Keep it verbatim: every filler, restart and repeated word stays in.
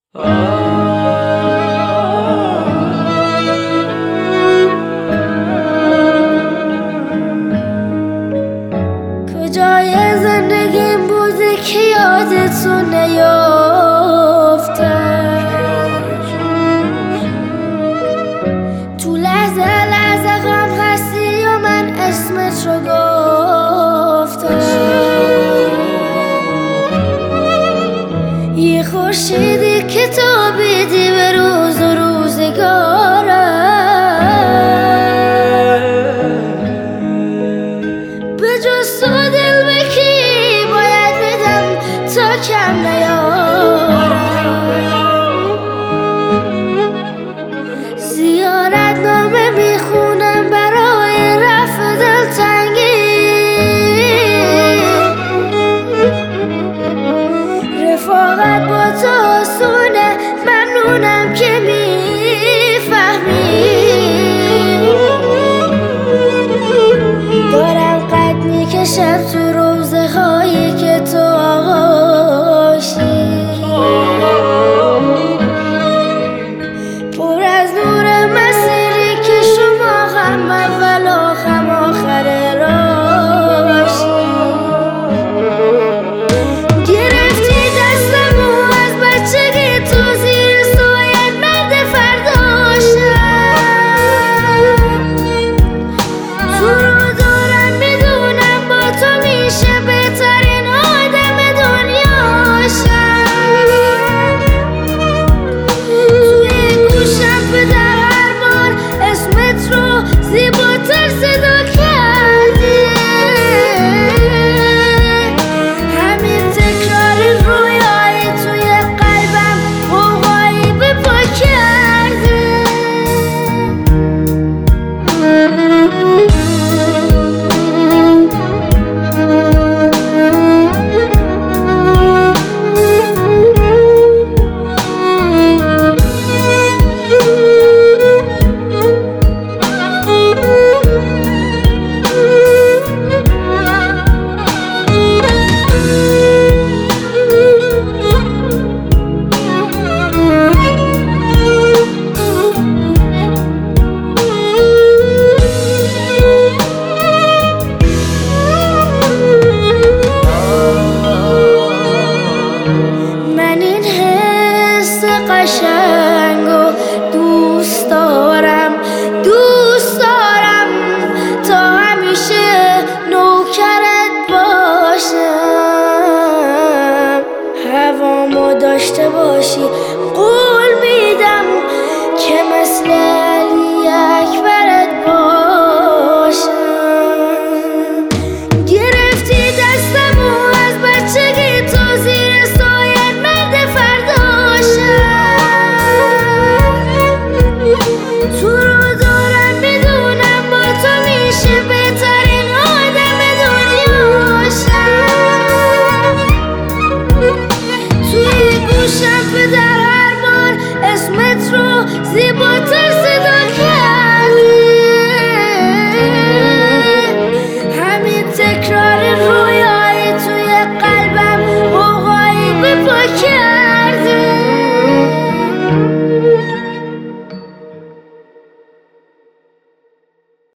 کجای زندگیم بوده که یادتو نیافته، تو لحظه لحظه غم هستی و من اسمت رو گفتم. یه خورشیدی که تابیدی به روز و روزگارم، به جز تو دل به کی باید بدم تا کم نیارم. زیارت نامه میخونم برای رفع دلتنگی، رفاقت با تو آسونه، ممنونم که میفهمی. دارم قد میکشم تو روزه هایی که تو آغاشی، پر از نور مسیری که شما هم اول و هم آخر راشی. گرفتی دستمو از بچگی تو زیر سایت مرد فرداشم، تو رو دارم میدونم با تو میشه بهترین آدم دنیاشم. توی گوشم پدر هر بار اسمت رو زیباتر صدا کردی، همین تکرار رویایی توی قلبم قوقایی به پا کرده. من این حس قشنگو دوست دارم، دوست دارم تا همیشه نوکرت باشم. هوامو داشته باشی قول میدم که مثل